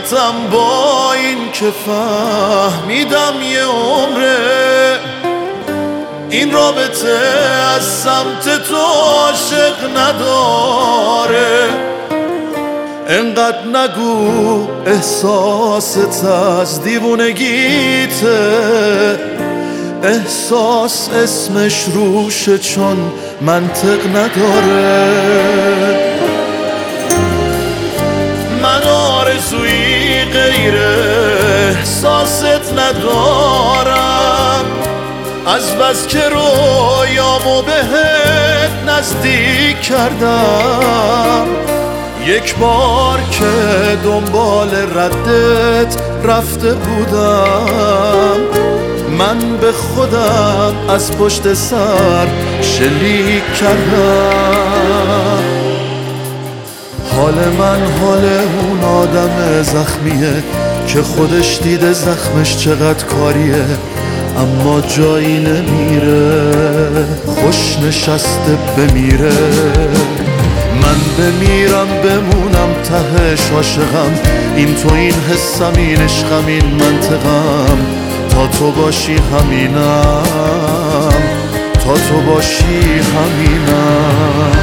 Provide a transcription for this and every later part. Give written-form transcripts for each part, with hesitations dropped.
رفتم با این که فهمیدم یه عمره این رابطه از سمت تو عاشق نداره. انقدر نگو احساست از دیوونگیته، احساس اسمش روشه چون منطق نداره. من آرزویی غیر احساست ندارم، از بس که رویامو بهت نزدیک کردم. یک بار که دنبال ردت رفته بودم، من به خودم از پشت سر شلیک کردم. حال من حال اون آدم زخمیه که خودش دیده زخمش چقدر کاریه، اما جایی نمیره، خوش نشسته بمیره. من بمیرم بمونم تهش عاشقم، این تو این حسم این عشقم این منطقم، تا تو باشی همینم، تا تو باشی همینم.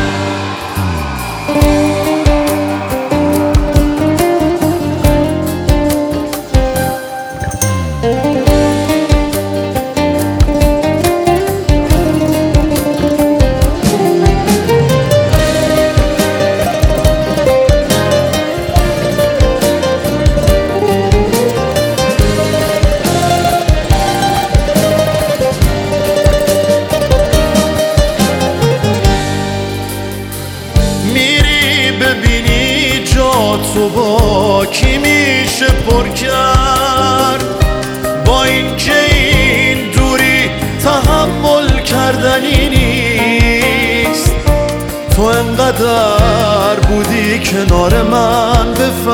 ببینی جا تو با کی میشه پر کرد، با این که این دوری تحمل کردنی نیست. تو انقدر بودی کنار من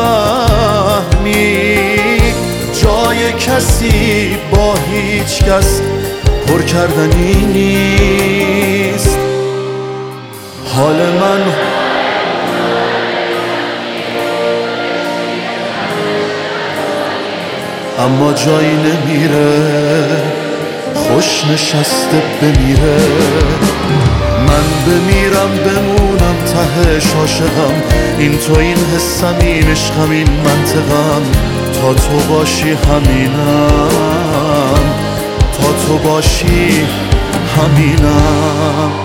بفهمی جای کسی با هیچ کس پر کردنی نیست. حال من اما جایی نمیره، خوش نشسته بمیره. من بمیرم بمونم تهش عاشقم، این تو این حسم این عشقم این منطقم، تا تو باشی همینم، تا تو باشی همینم.